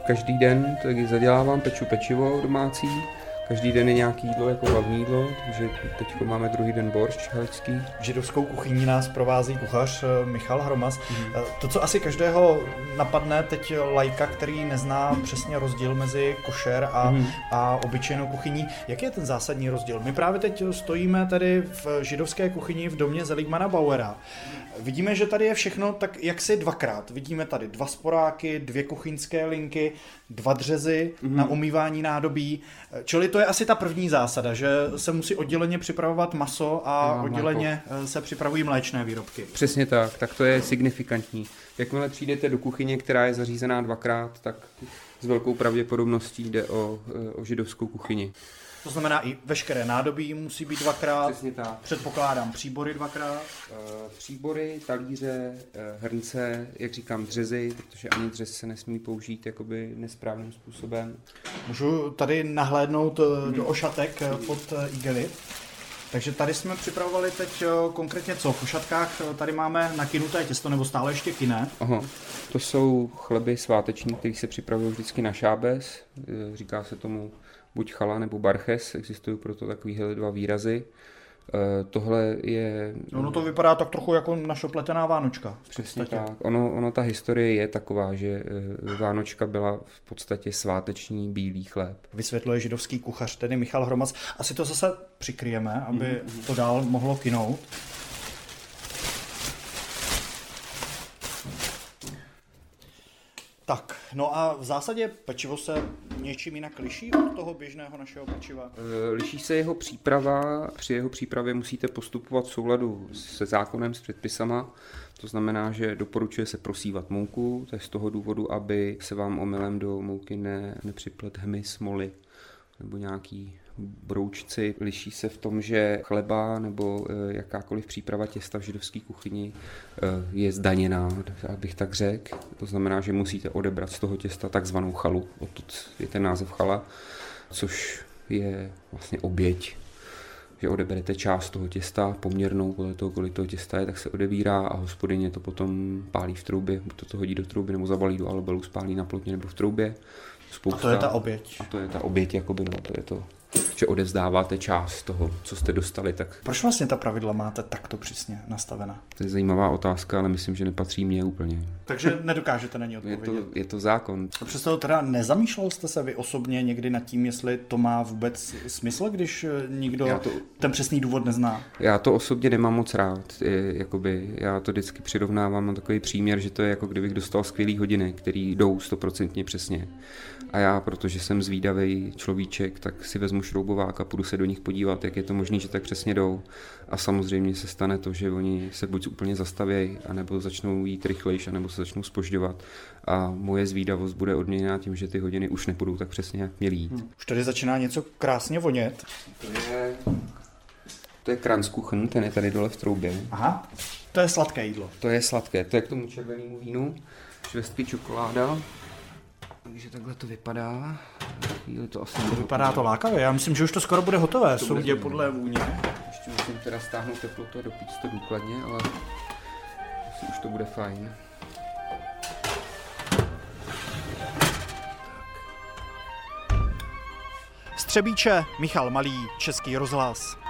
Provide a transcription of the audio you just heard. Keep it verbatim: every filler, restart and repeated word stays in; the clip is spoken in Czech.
každý den taky zadělávám, peču pečivo domácí. Každý den je nějaký jídlo jako hlavní jídlo, takže teď máme druhý den boršč haličský. Židovskou kuchyní nás provází kuchař Michal Hromas. Mm. To, co asi každého napadne teď laika, který nezná přesně rozdíl mezi košer a, mm. a obyčejnou kuchyní. Jak je ten zásadní rozdíl? My právě teď stojíme tady v židovské kuchyni v domě Seligmana Bauera. Vidíme, že tady je všechno tak jaksi dvakrát. Vidíme tady dva sporáky, dvě kuchyňské linky, dva dřezy mm. na umývání nádobí. Čili to je asi ta první zásada, že se musí odděleně připravovat maso a no, odděleně jako... se připravují mléčné výrobky. Přesně tak, tak to je signifikantní. Jakmile přijdete do kuchyně, která je zařízená dvakrát, tak s velkou pravděpodobností jde o, o židovskou kuchyni. To znamená i veškeré nádobí musí být dvakrát. Přesně tak. Předpokládám příbory dvakrát. Uh, příbory, talíře, uh, hrnce, jak říkám, dřezy, protože ani dřez se nesmí použít jakoby nesprávným způsobem. Můžu tady nahlédnout hmm. do ošatek pod igely. Takže tady jsme připravovali teď konkrétně co? V ošatkách tady máme nakynuté těsto, nebo stále ještě kyné. Aha. To jsou chleby sváteční, které se připravují vždycky na šábes. Říká se tomu buď chala nebo barches, existují proto takovýhle dva výrazy. E, tohle je... Ono to vypadá tak trochu jako naše pletená vánočka. Přesně tak. Ono, ono ta historie je taková, že vánočka byla v podstatě sváteční bílý chléb. Vysvětluje židovský kuchař, tedy Michal Hromas. Asi to zase přikryjeme, aby mm-hmm. to dál mohlo kynout. Tak, no a v zásadě pečivo se něčím jinak liší od toho běžného našeho pečiva? Liší se jeho příprava. Při jeho přípravě musíte postupovat v souladu se zákonem, s předpisama. To znamená, že doporučuje se prosívat mouku, to je z toho důvodu, aby se vám omylem do mouky ne, nepřiplet hmyz, moly nebo nějaký broučci. Liší se v tom, že chleba nebo jakákoliv příprava těsta v židovské kuchyni je zdaněná, abych tak řekl. To znamená, že musíte odebrat z toho těsta takzvanou chalu. Odtud je ten název chala, což je vlastně oběť. Že odeberete část toho těsta, poměrnou podle toho, kolik toho těsta je, tak se odebírá a hospodyně to potom pálí v troubě, buď to, to hodí do trouby, nebo zabalí do alobelu, spálí na plotně nebo v troubě. Spousta. A to je ta oběť. A to je ta oběť, jakoby, no, to je to, že odevzdáváte část toho, co jste dostali. Tak... Proč vlastně ta pravidla máte takto přísně nastavena? To je zajímavá otázka, ale myslím, že nepatří mně úplně. Takže nedokážete na ní odpovědět. Je to, je to zákon. A přesto teda nezamýšlel jste se vy osobně někdy nad tím, jestli to má vůbec smysl, když nikdo to, ten přesný důvod nezná? Já to osobně nemám moc rád. Je, jakoby, já to vždycky přirovnávám na takový příměr, že to je jako kdybych dostal skvělý hodiny, který jdou stoprocentně přesně. A já, protože jsem zvídavý človíček, tak si vezmu šroubovák a půjdu se do nich podívat, jak je to možné, že tak přesně jdou. A samozřejmě se stane to, že oni se buď úplně zastavějí, anebo začnou jít rychlejš, anebo se začnou zpožďovat. A moje zvídavost bude odměněná tím, že ty hodiny už nepůjdou tak přesně, jak měly jít. Hmm. Už tady začíná něco krásně vonět. To je, to je Kranzkuchen, ten je tady dole v troubě. Aha, to je sladké jídlo. To je sladké, to je k tomu červenému vínu, švestky čokoláda. Takže takhle to vypadá. Chvíli to asi to vypadá to lákavě. Já myslím, že už to skoro bude hotové. Soudě podle vůně. Ještě musím teda stáhnout teplotu a dopít to důkladně, ale asi už to bude fajn. Z Třebíče Michal Malý, Český rozhlas.